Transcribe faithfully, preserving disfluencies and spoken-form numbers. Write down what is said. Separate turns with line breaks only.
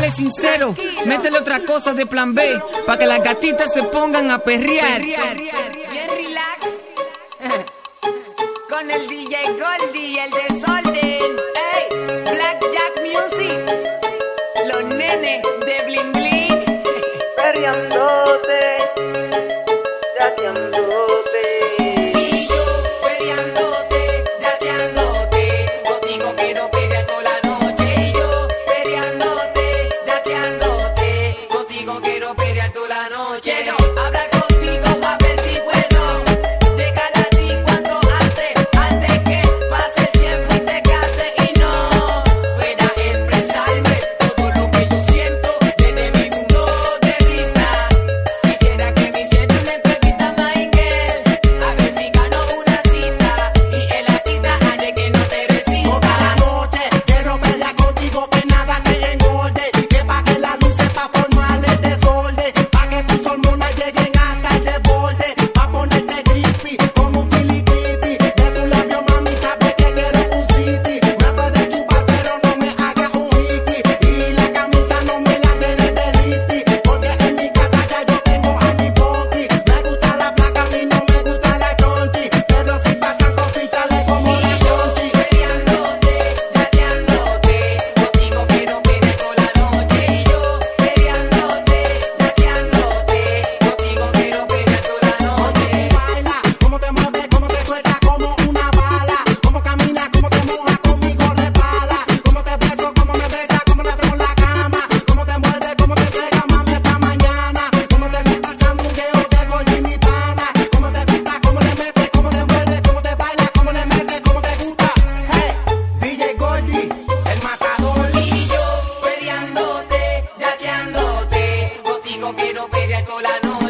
Dale sincero, métele otra cosa de plan B, pa' que las gatitas se pongan a perrear.
Bien relax. Con el D J Goldie, el desorden. Ey, Blackjack Music. Los nenes de Bling Bling.
Perreándote, yateándote.
Y yo perreándote, yateándote. Contigo quiero perrear toda la noche. Y yo perreándote, yateándote. Contigo quiero perrear toda la noche. Quiero hablar contigo a ver si puedo. Déjala a ti cuanto antes, antes que pase el tiempo y te case y no pueda expresarme todo lo que yo siento desde mi punto de vista. Quisiera que me hiciera una entrevista, my girl, a ver si gano una cita y el artista haré que no te resista.
Toda la noche quiero verla contigo, que nada te engorde, y que baje la luz pa' formar el desorden, pa' que tus hormonas lleguen hasta el desborde, pa' ponerte creepy como un fili creepy. De tu labio, mami, sabes que quiero un city. Me puedes chupar pero no me hagas un hickey, y la camisa no me la tienes de liti, porque en mi casa ya yo tengo a mi boqui. Me gusta la placa y no me gusta la chonchi, pero si pasan cositas le como la chonchi.
Perreándote, yateándote, contigo quiero perrear toda la noche. Y yo perreándote, yateándote, contigo quiero perrear toda la noche.
Baila, cómo te mueves, cómo te sueltas como una bala, cómo caminas, cómo te mojas conmigo resbala, cómo te beso, cómo me besas, cómo te hacemos la cama, cómo te mueves, cómo te entregas, mami, hasta mañana, cómo te gusta el sandungueo de Goldie, mi pana, cómo te gusta, cómo le metes, cómo te mueves, cómo te bailas, cómo le metes, cómo te gusta. Hey, D J Goldie, el matador.
Y yo perreándote, yateándote, contigo quiero perrear toda la noche.